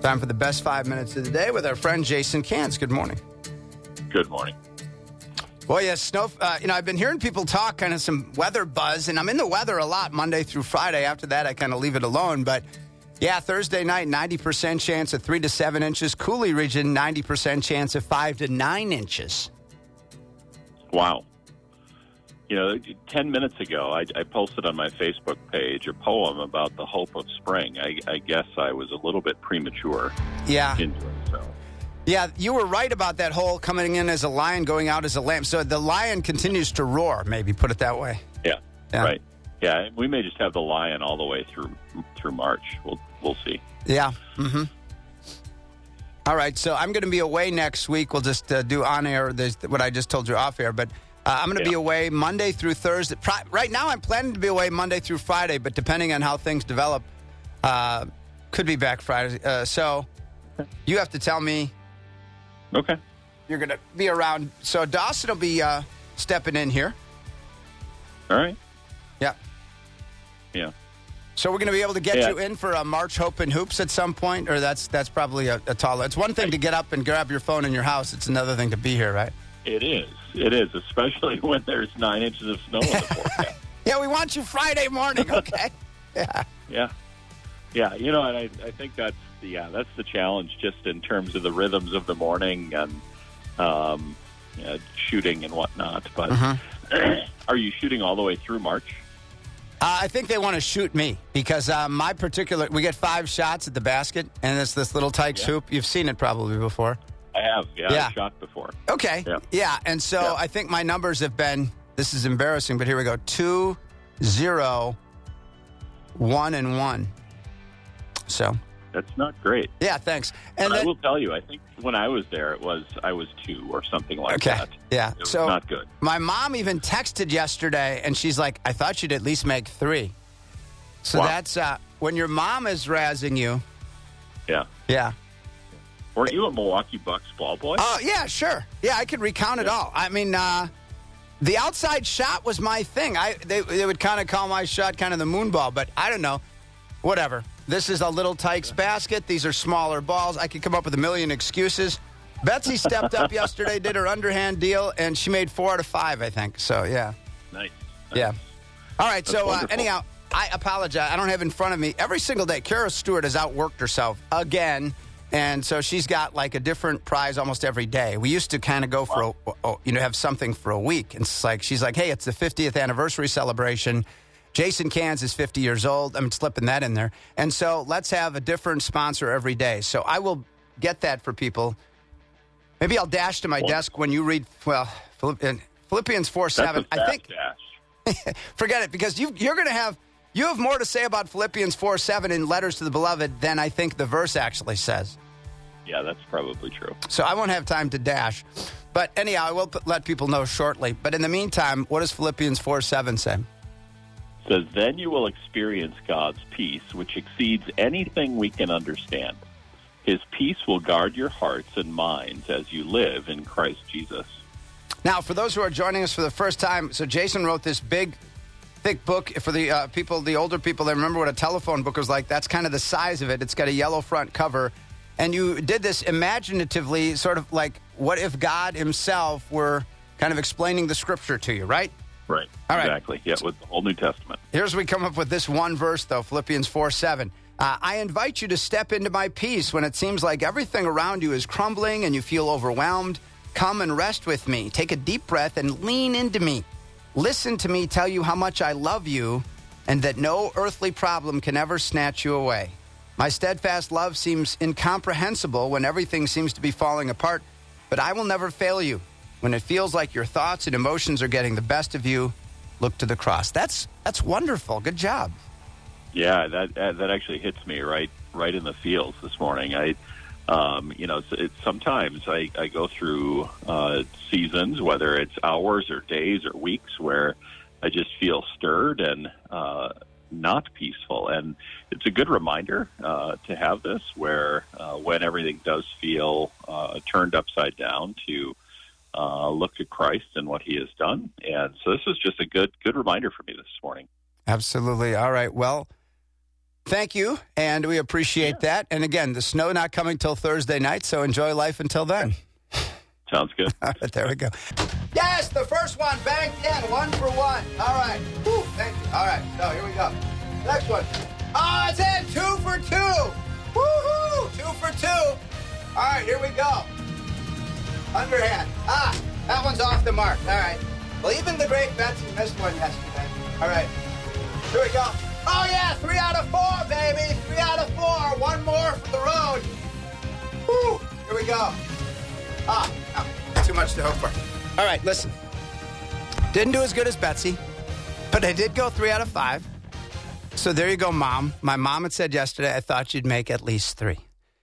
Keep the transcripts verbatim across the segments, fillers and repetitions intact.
Time for the best five minutes of the day with our friend Jason Cantz. Good morning. Good morning. Well, yes, snow. Uh, you know, I've been hearing people talk kind of some weather buzz, and I'm in the weather a lot Monday through Friday. After that, I kind of leave it alone. But, yeah, Thursday night, ninety percent chance of three to seven inches. Coulee region, ninety percent chance of five to nine inches. Wow. You know, ten minutes ago, I, I posted on my Facebook page a poem about the hope of spring. I, I guess I was a little bit premature. Yeah. Into it, so. Yeah, you were right about that whole coming in as a lion, going out as a lamb. So the lion continues to roar, maybe, put it that way. Yeah, yeah. right. Yeah, we may just have the lion all the way through through March. We'll we'll see. Yeah. Mm-hmm. All right, so I'm going to be away next week. We'll just uh, do on air this, what I just told you off air, but uh, I'm going to yeah. be away Monday through Thursday. Pri- right now, I'm planning to be away Monday through Friday, but depending on how things develop, uh, could be back Friday. Uh, so you have to tell me. Okay. You're going to be around. So Dawson will be uh, stepping in here. All right. Yeah. Yeah. So we're going to be able to get yeah. you in for a March Hope and Hoops at some point, or that's that's probably a, a tall. It's one thing to get up and grab your phone in your house. It's another thing to be here, right? It is. It is, especially when there's nine inches of snow in the forecast. Yeah, we want you Friday morning, okay? Yeah. Yeah. Yeah, you know, and I, I think that's yeah, that's the challenge, just in terms of the rhythms of the morning and um, yeah, shooting and whatnot. But Mm-hmm. are you shooting all the way through March? Uh, I think they want to shoot me because uh, my particular, we get five shots at the basket, and it's this little Tykes Yeah. hoop. You've seen it probably before. I have, yeah, Yeah. I've shot before. Okay, Yeah. yeah, and so Yeah. I think my numbers have been, this is embarrassing, but here we go, two, zero, one, and one. So, That's not great. yeah, thanks. And But then, I will tell you, I think when I was there, it was I was two or something like okay, that. yeah. It was So not good. my mom even texted yesterday, and she's like, I thought you'd at least make three. So Wow. that's, uh, when your mom is razzing you, Yeah. yeah. Weren't you a Milwaukee Bucks ball boy? Oh, yeah, sure. Yeah, I could recount it Yeah. all. I mean, uh, the outside shot was my thing. I They, they would kind of call my shot kind of the moon ball, but I don't know. Whatever. This is a little Tykes basket. These are smaller balls. I could come up with a million excuses. Betsy stepped up yesterday, did her underhand deal, and she made four out of five, I think. So, yeah. Nice. nice. Yeah. All right, That's so uh, wonderful. anyhow, I apologize. I don't have it in front of me. Every single day, Kara Stewart has outworked herself again, and so she's got like a different prize almost every day. We used to kind of go for, Wow. a, a, you know, have something for a week. And it's like, she's like, hey, it's the fiftieth anniversary celebration. Jason Cantz is fifty years old. I'm slipping that in there. And so let's have a different sponsor every day. So I will get that for people. Maybe I'll dash to my Wonderful. desk when you read, well, Philipp- Philippians four That's seven. a I think. dash. Forget it, because you, you're going to have you have more to say about Philippians four seven in Letters to the Beloved than I think the verse actually says. Yeah, that's probably true. So I won't have time to dash. But anyhow, I will put, let people know shortly. But in the meantime, what does Philippians four seven say? It says, then you will experience God's peace, which exceeds anything we can understand. His peace will guard your hearts and minds as you live in Christ Jesus. Now, for those who are joining us for the first time, so Jason wrote this big, thick book for the uh, people, the older people that remember what a telephone book was like. That's kind of the size of it. It's got a yellow front cover. And you did this imaginatively, sort of like, what if God himself were kind of explaining the scripture to you, right? Right. All right. Exactly. Yeah, with the whole New Testament. Here's we come up with this one verse, though, Philippians four seven. Uh, I invite you to step into my peace when it seems like everything around you is crumbling and you feel overwhelmed. Come and rest with me. Take a deep breath and lean into me. Listen to me tell you how much I love you and that no earthly problem can ever snatch you away. My steadfast love seems incomprehensible when everything seems to be falling apart, but I will never fail you. When it feels like your thoughts and emotions are getting the best of you, look to the cross. That's that's wonderful. Good job. Yeah, that uh, that actually hits me right right in the feels this morning. I, um, you know, it's, it's sometimes I, I go through uh, seasons, whether it's hours or days or weeks, where I just feel stirred and uh, not peaceful. And it's a good reminder uh, to have this, where uh, when everything does feel uh, turned upside down, to uh, look to Christ and what He has done. And so this was just a good good reminder for me this morning. Absolutely. All right. Well, thank you, and we appreciate yeah. that. And again, the snow not coming till Thursday night, so enjoy life until then. Sounds good. All right, there we go. Yes, the first one banked in, one for one. All right. Woo, thank you. All right, so here we go. Next one. Oh, it's in, two for two. Woo-hoo, two for two. All right, here we go. Underhand. Ah, that one's off the mark. All right. Well, even the great Betsy missed one yesterday. All right. Here we go. Oh, yeah, three out of four, baby. Three out of four. One more for the road. Woo, here we go. Ah, no, too much to hope for. All right, listen. Didn't do as good as Betsy, but I did go three out of five. So there you go, Mom. My mom had said yesterday, I thought you'd make at least three.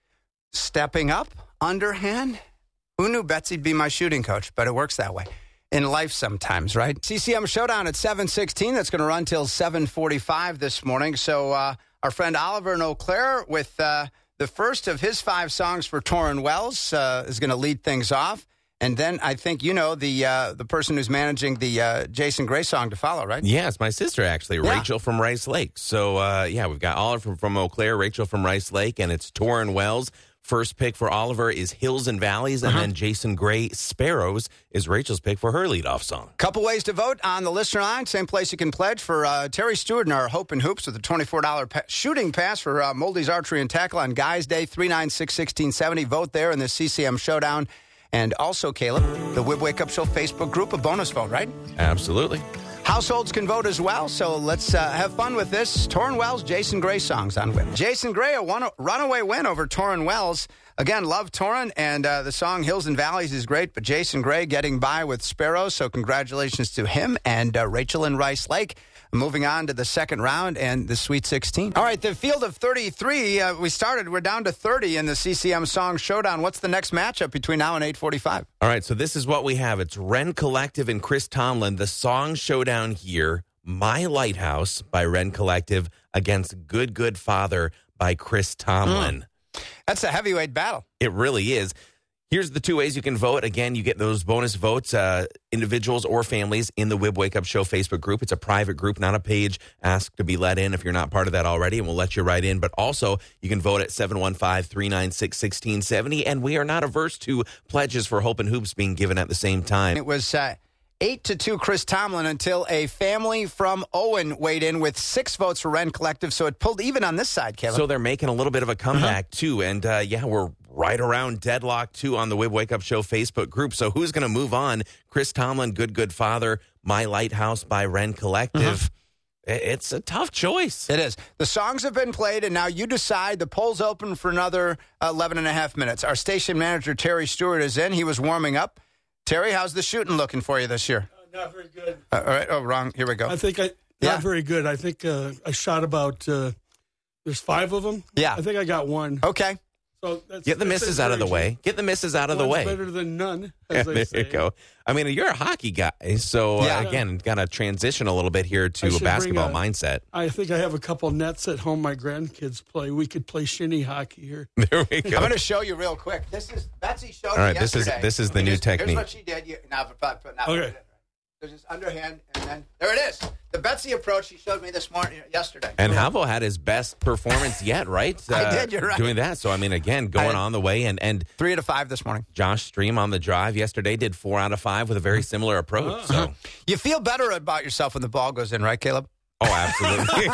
Stepping up, underhand. Who knew Betsy'd be my shooting coach? But it works that way in life sometimes, right? C C M Showdown at seven sixteen. That's going to run till seven forty-five this morning. So uh, our friend Oliver in Eau Claire with... Uh, The first of his five songs for Torrin Wells uh, is going to lead things off. And then I think you know the uh, the person who's managing the uh, Jason Gray song to follow, right? Yeah, it's my sister, actually, yeah. Rachel from Rice Lake. So, uh, yeah, we've got Oliver from, from Eau Claire, Rachel from Rice Lake, and it's Torrin Wells. First pick for Oliver is Hills and Valleys, and uh-huh. then Jason Gray, Sparrows, is Rachel's pick for her leadoff song. Couple ways to vote on the listener line. Same place you can pledge for uh, Terry Stewart and our Hope and Hoops with a twenty-four dollars pa- shooting pass for uh, Moldy's Archery and Tackle on Guys Day, three nine six, one six seven zero. Vote there in the C C M Showdown. And also, Caleb, the Wib Wake Up Show Facebook group, a bonus vote, right? Absolutely. Households can vote as well, so let's uh, have fun with this. Torrin Wells, Jason Gray songs on Wib. Jason Gray, a one- runaway win over Torrin Wells. Again, love Torrin, and uh, the song Hills and Valleys is great, but Jason Gray getting by with Sparrows, so congratulations to him and uh, Rachel in Rice Lake. Moving on to the second round and the Sweet sixteen. All right, the field of thirty-three, uh, we started, we're down to thirty in the C C M Song Showdown. What's the next matchup between now and eight forty-five? All right, so this is what we have. It's Ren Collective and Chris Tomlin. The Song Showdown here, My Lighthouse by Ren Collective against Good Good Father by Chris Tomlin. Mm. That's a heavyweight battle. It really is. Here's the two ways you can vote. Again, you get those bonus votes, uh, individuals or families, in the Wib Wake Up Show Facebook group. It's a private group, not a page. Ask to be let in if you're not part of that already, and we'll let you right in. But also, you can vote at seven one five, three nine six, one six seven zero, and we are not averse to pledges for Hope and Hoops being given at the same time. It was uh, eight to two Chris Tomlin until a family from Owen weighed in with six votes for Ren Collective, so it pulled even on this side, Kevin. So they're making a little bit of a comeback, uh-huh. too, and uh, yeah, we're right around deadlock, too, on the Wib Wake Up Show Facebook group. So who's going to move on? Chris Tomlin, Good Good Father, My Lighthouse by Ren Collective. Uh-huh. It's a tough choice. It is. The songs have been played, and now you decide. The poll's open for another eleven and a half minutes. Our station manager, Terry Stewart, is in. He was warming up. Terry, how's the shooting looking for you this year? Uh, not very good. Uh, all right. Oh, wrong. Here we go. I think I, not yeah. very good. I think uh, I shot about, uh, there's five of them. Yeah. I think I got one. Okay. So that's, Get the that's misses out of the way. Get the misses out of the way. Better than none, as as yeah, they there say. you go. I mean, you're a hockey guy, so uh, yeah. again, got to transition a little bit here to a basketball a, mindset. I think I have a couple nets at home my grandkids play. We could play shinny hockey here. There we go. I'm going to show you real quick. This is Betsy showed All right, me this yesterday. is this is the here's, new technique. Here's what she did. You, now, now, now okay. There's this underhand, and then there it is. The Betsy approach she showed me this morning, yesterday. And Havo had his best performance yet, right? Uh, I did, you're right. Doing that. So, I mean, again, going on the way. And, and three out of five this morning. Josh Stream on the drive yesterday did four out of five with a very similar approach. Uh-huh. So you feel better about yourself when the ball goes in, right, Caleb? Oh, absolutely.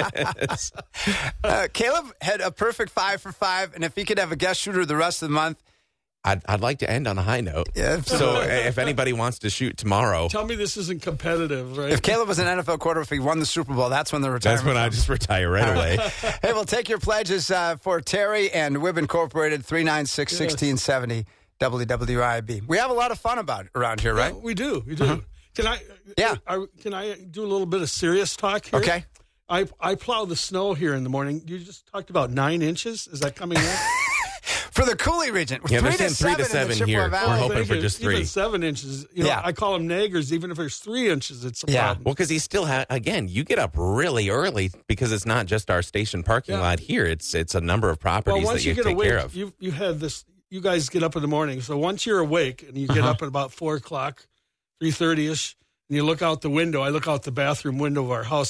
uh, Caleb had a perfect five for five, and if he could have a guest shooter the rest of the month, I'd, I'd like to end on a high note. Yeah, so if anybody wants to shoot tomorrow. Tell me this isn't competitive, right? If Caleb was an N F L quarterback, if he won the Super Bowl, that's when the retirement That's when comes. I just retire right away. Hey, we'll take your pledges uh, for Terry and Wib Incorporated, three nine six, one six seven zero, W W I B. We have a lot of fun about it around here, right? Yeah, we do. We do. Uh-huh. Can I? Yeah. I, can I do a little bit of serious talk here? Okay. I I plow the snow here in the morning. You just talked about nine inches. Is that coming in? For the Cooley region. Yeah, three, they're to saying three to seven seven here. in the Chippewa We're Valley. hoping for just three. Even seven inches. You know, Yeah. I call them naggers. Even if there's three inches, it's a Yeah. problem. Well, because he still had, again, you get up really early because it's not just our station parking Yeah. lot here. It's it's a number of properties well, once that you, you get take awake, care of. you you had this. You guys get up in the morning. So once you're awake and you get Uh-huh. up at about four o'clock, three thirty ish, and you look out the window. I look out the bathroom window of our house.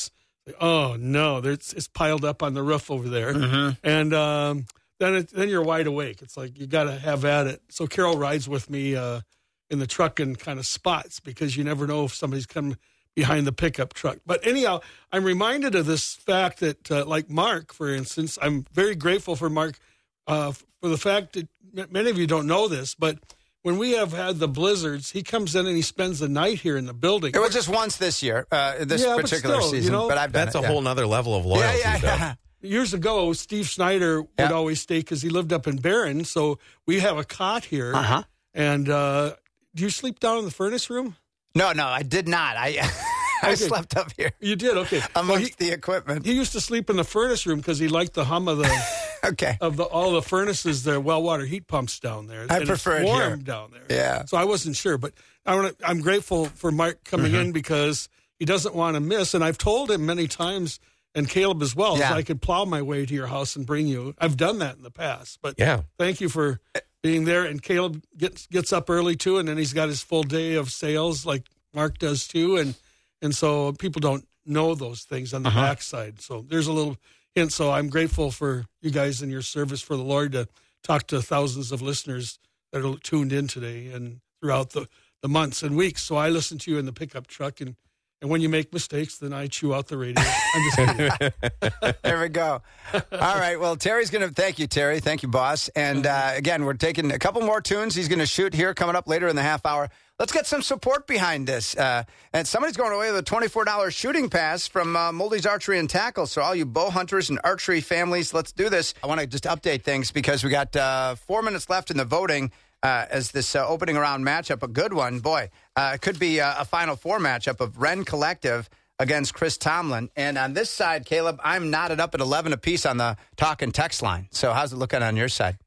Oh, no, there's, it's piled up on the roof over there. Mm-hmm. And um, then it, then you're wide awake. It's like you got to have at it. So Carol rides with me uh, in the truck in kind of spots because you never know if somebody's coming behind the pickup truck. But anyhow, I'm reminded of this fact that, uh, like Mark, for instance, I'm very grateful for Mark uh, for the fact that many of you don't know this, but when we have had the blizzards, he comes in and he spends the night here in the building. It was just once this year, uh, this Yeah, but particular still, season, you know, but I've done That's it, a yeah. whole nother level of loyalty. Yeah, yeah, yeah. Years ago, Steve Snyder would Yeah. always stay because he lived up in Barron, so we have a cot here. Uh-huh. And uh, do you sleep down in the furnace room? No, no, I did not. I I Okay. slept up here You did, okay. Well, amongst he, the equipment. he used to sleep in the furnace room because he liked the hum of the Okay. of the all the furnaces, the well water heat pumps down there. I And prefer it it's warm here. down there. Yeah. So I wasn't sure, but I wanna, I'm grateful for Mark coming Mm-hmm. in because he doesn't want to miss. And I've told him many times, and Caleb as well, Yeah. that I could plow my way to your house and bring you. I've done that in the past, but Yeah. thank you for being there. And Caleb gets gets up early too, and then he's got his full day of sales like Mark does too. And and so people don't know those things on the Uh-huh. backside. So there's a little hint. So I'm grateful for you guys and your service for the Lord to talk to thousands of listeners that are tuned in today and throughout the, the months and weeks. So I listen to you in the pickup truck, and, and when you make mistakes, then I chew out the radio. I'm just kidding. There we go. All right. Well, Terry's going to thank you, Terry. Thank you, boss. And uh, again, we're taking a couple more tunes he's going to shoot here coming up later in the half hour. Let's get some support behind this. Uh, and somebody's going away with a twenty-four dollars shooting pass from uh, Moldy's Archery and Tackle. So all you bow hunters and archery families, let's do this. I want to just update things because we got uh, four minutes left in the voting uh, as this uh, opening round matchup, a good one. Boy, uh, it could be uh, a Final Four matchup of Ren Collective against Chris Tomlin. And on this side, Caleb, I'm knotted up at eleven apiece on the talk and text line. So how's it looking on your side?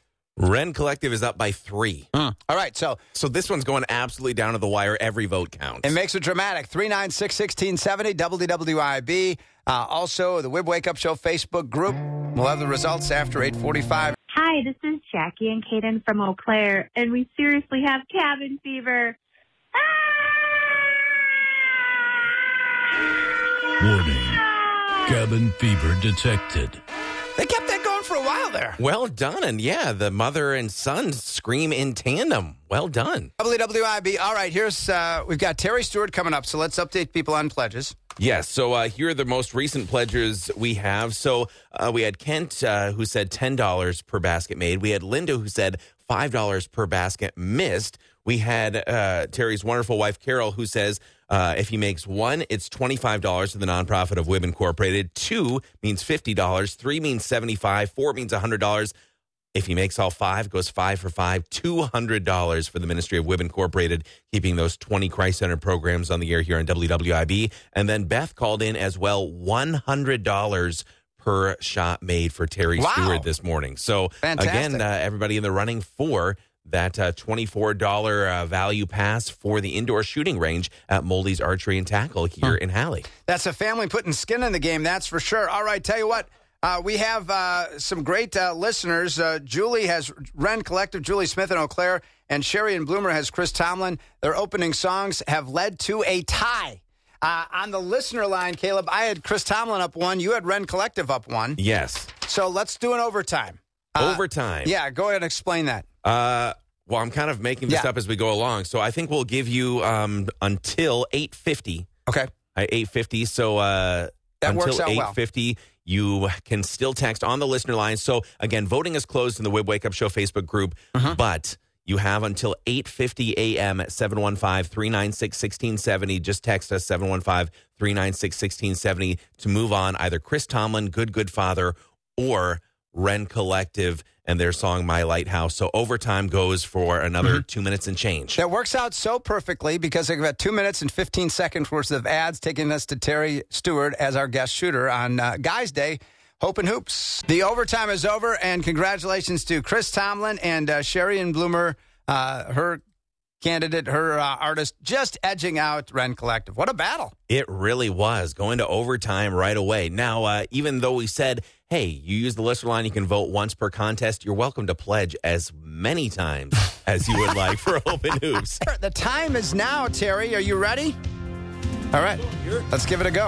Ren Collective is up by three. All right, so So this one's going absolutely down to the wire. Every vote counts. it makes it dramatic. three nine six, one six seven zero, W W I B. Uh, also, the Wib Wake Up Show Facebook group. We'll have the results after eight forty-five. Hi, this is Jackie and Kaden from Eau Claire, and we seriously have cabin fever. Warning. Cabin fever detected. They kept that going for a while there. Well done. And yeah, the mother and son scream in tandem. Well done. W W I B. All right, here's, uh, we've got Terry Stewart coming up, so let's update people on pledges. Yes. So uh, here are the most recent pledges we have. So uh, we had Kent uh, who said ten dollars per basket made. We had Linda who said five dollars per basket missed. We had uh, Terry's wonderful wife, Carol, who says uh, if he makes one, it's twenty-five dollars to the nonprofit of Wib Incorporated. Two means fifty dollars. Three means seventy-five dollars. Four means one hundred dollars. If he makes all five, goes five for five, two hundred dollars for the Ministry of Wib Incorporated, keeping those twenty Christ-centered programs on the air here on W W I B. And then Beth called in as well, one hundred dollars per shot made for Terry Wow. Stewart this morning. So, Fantastic. again, uh, everybody in the running for that uh, twenty-four dollars uh, value pass for the indoor shooting range at Moldy's Archery and Tackle here in Halley. That's a family putting skin in the game, that's for sure. All right, tell you what, uh, we have uh, some great uh, listeners. Uh, Julie has Ren Collective, Julie Smith in Eau Claire, and Sherry and Bloomer has Chris Tomlin. Their opening songs have led to a tie. Uh, on the listener line, Caleb, I had Chris Tomlin up one. You had Ren Collective up one. Yes. So let's do an overtime. Uh, Overtime. Yeah, go ahead and explain that. Uh, well, I'm kind of making this Yeah. up as we go along. So I think we'll give you um, until eight fifty. Okay. At eight fifty. So uh, That until works out well. eight fifty, you can still text on the listener line. So again, voting is closed in the Wib Wake Up Show Facebook group, Uh-huh. but you have until eight fifty a.m. at seven one five, three nine six, one six seven zero. Just text us seven one five, three nine six, one six seven zero to move on either Chris Tomlin, Good Good Father, or Ren Collective and their song My Lighthouse. So overtime goes for another Mm-hmm. two minutes and change. That works out so perfectly because they've got two minutes and fifteen seconds worth of ads taking us to Terry Stewart as our guest shooter on uh, Guys Day. Hope and Hoops. The overtime is over, and congratulations to Chris Tomlin and uh, Sherry and Bloomer, uh, her candidate, her uh, artist, just edging out Ren Collective. What a battle. It really was going to overtime right away. Now, uh, even though we said, hey, you use the listener line, you can vote once per contest, you're welcome to pledge as many times as you would like for Open Hoops. The time is now, Terry. Are you ready? All right. Let's give it a go.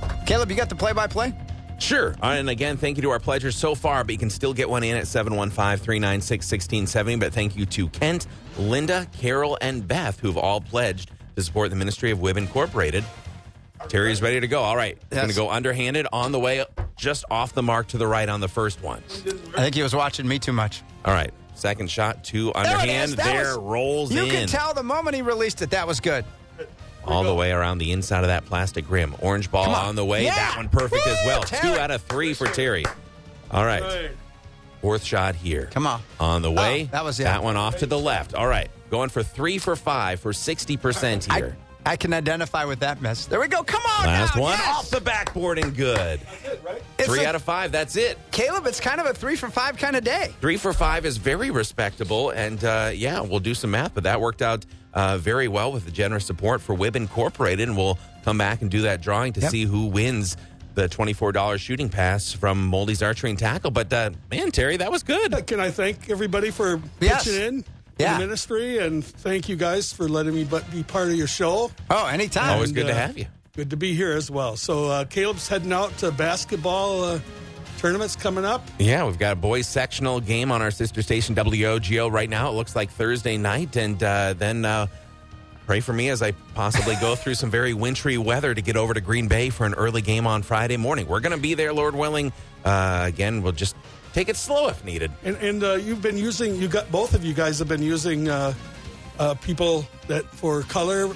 Caleb, you got the play-by-play? Sure. All right, and again, thank you to our pledgers so far, but you can still get one in at seven one five, three nine six, one six seven zero. But thank you to Kent, Linda, Carol, and Beth, who've all pledged to support the Ministry of Wib Incorporated. Terry is ready to go. All right. Yes. Going to go underhanded on the way, just off the mark to the right on the first one. I think he was watching me too much. All right. Second shot to underhand. There, there was, rolls you in. You can tell the moment he released it, that was good. All the way around the inside of that plastic rim. Orange ball on. on the way. Yeah. That one perfect Woo, as well. Terry. Two out of three for Terry. All right. right. Fourth shot here. Come on. On the way. Oh, that was it. That one off to the left. All right. Going for three for five for sixty percent here. I, I can identify with that miss. There we go. Come on. Last now. one Yes. off the backboard and good. That's it, right? Three a, out of five. That's it. Caleb, it's kind of a three for five kind of day. Three for five is very respectable. And uh, yeah, we'll do some math, but that worked out uh, very well with the generous support for Wib Incorporated. And we'll come back and do that drawing to yep. see who wins the twenty-four dollars shooting pass from Moldy's Archery and Tackle. But uh, man, Terry, that was good. Can I thank everybody for yes. pitching in? Yeah. The ministry, and thank you guys for letting me be part of your show. Oh, anytime. Always and, good uh, to have you. Good to be here as well. So uh, Caleb's heading out to basketball uh, tournaments coming up. Yeah, we've got a boys sectional game on our sister station W O G O right now. It looks like Thursday night, and uh, then uh, pray for me as I possibly go through some very wintry weather to get over to Green Bay for an early game on Friday morning. We're going to be there, Lord willing. Uh, again, we'll just take it slow if needed. And, and uh, you've been using, you got both of you guys have been using uh, uh, people that for color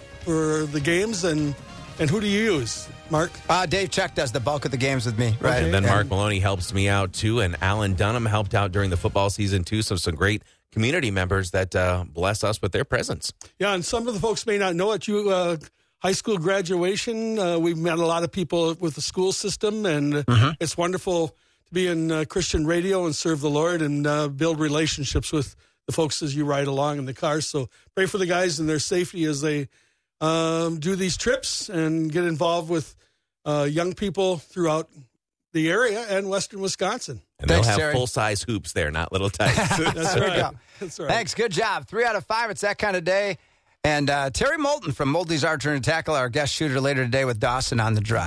for the games, and and who do you use, Mark? Uh, Dave Check does the bulk of the games with me, right? Okay. And then Mark Maloney helps me out too, and Alan Dunham helped out during the football season too. So some great community members that uh, bless us with their presence. Yeah, and some of the folks may not know it. You uh, high school graduation, uh, we've met a lot of people with the school system, and mm-hmm. it's wonderful to be in uh, Christian radio and serve the Lord and uh, build relationships with the folks as you ride along in the cars. So pray for the guys and their safety as they um, do these trips and get involved with uh, young people throughout the area and Western Wisconsin. And Thanks, they'll have Terry. full-size hoops there, not little tights. That's there right. we go. That's right. Thanks. Good job. Three out of five. It's that kind of day. And uh, Terry Moulton from Moldy's Archery and Tackle, our guest shooter later today with Dawson on the drive.